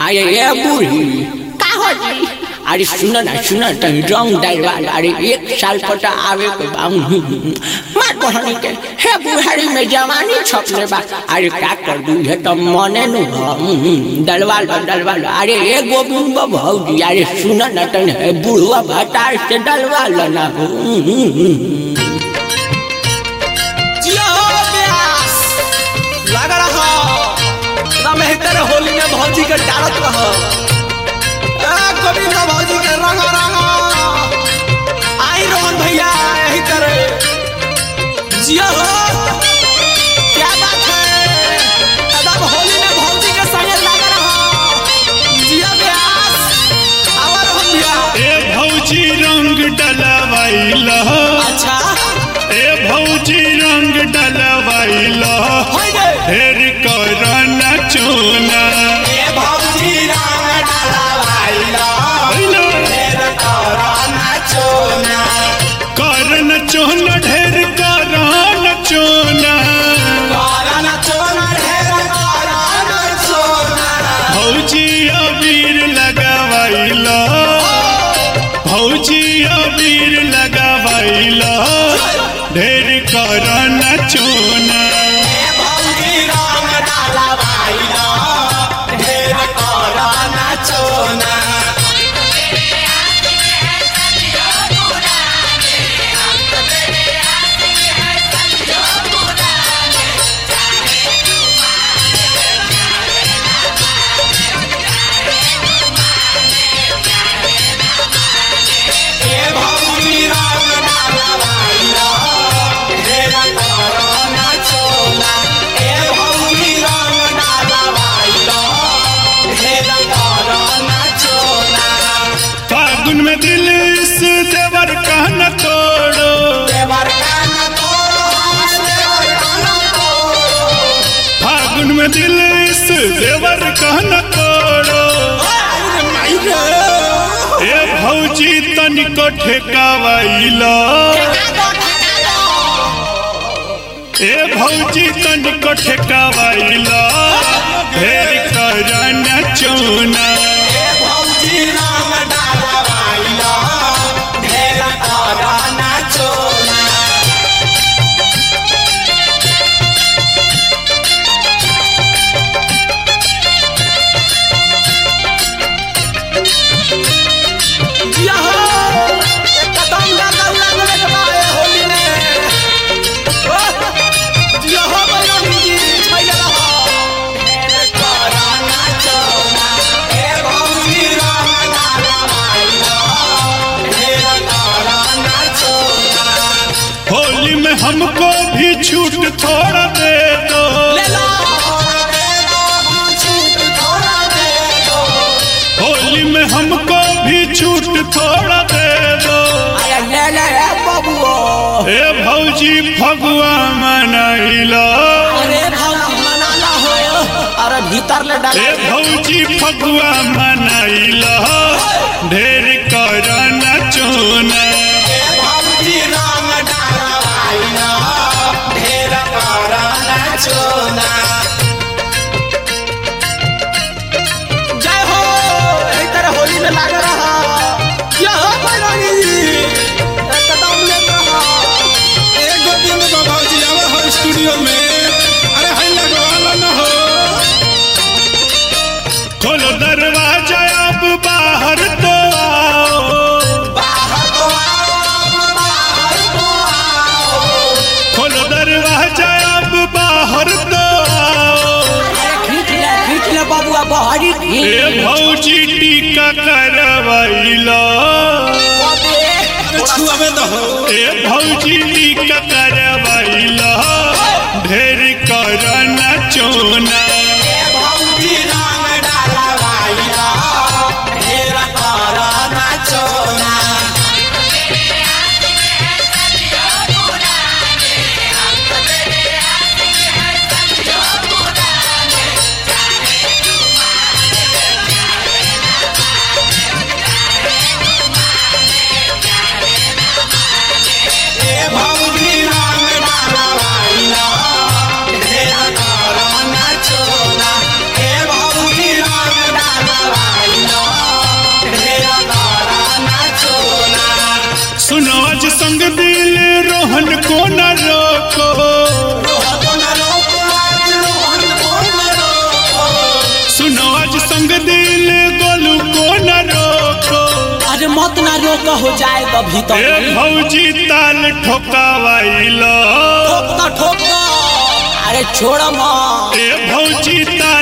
अरे ये बूढ़ी का होली अरे सुन ना तनी रंग डालवा अरे 1 साल पता आवे के मार बहनी के हे बुढ़ारी में जवानी छपले बा अरे का कर दू है तो मने नु डलवा अरे ये गोविंद भौजी अरे सुन ना तनी हे बुढ़वा भटार से डलवा ना लग रहा मेहतर होली में भौजी के डालत रहा गोविंद भौजी के रंग आई रोहन भैया यही करे जिया हो क्या बात है एकदम होली में भौजी के संग लग रहा जिया व्यास आवर हो भैया ए भौजी रंग डलवाइला अच्छा ए भौजी रंग डलवाइला ढेर करन चोना ए भौजी रंग डलवाइला ढेर करन चोना करन चोना ढेर करन चोना करन चोना ढेर करन चोना भौजी अबीर लगवाइला भौजी अबीर लगवाइला ढेर करन चोना फागुन में दिल से देवर कहना तोड़ो फागुन में दिल से देवर कहना तोड़ो ए भौजी तनिको ठेकावाइला ए भौजी तनिको ठेकावाइला ढेर करन चोना होली में हमको भी छूट थोड़ा दे दो होली में हमको भी छूट थोड़ा दे दो अरे ले बबुओ ए भौजी फगुआ मनाइला अरे भौजी मनाला हो अरे भीतर ले डाल ए भौजी फगुआ मनाइला ढेर करन चोना जय हो यही तरह होली में लग रहा क्या हो एकदम लेत रहा एक गोविंद भौजी आवा हो स्टूडियो में अरे हई लगवाला न हो खोलो दरवाजा अब बाहर तो खोलो दरवाजा अब बाहर तो खींच ले बबुआ बहरी ए भौजी टीका करवाइला छुआवे तो हो ए भौजी टीका करवाइला ढेर करन चोना भौजी रंग डालवाइला ढेर करन चोना रोक हो जाए तो भीतर ए भौजी ताल ठोकावाइलो ठोक दो अरे छोड़ माँ ए भौजी ताल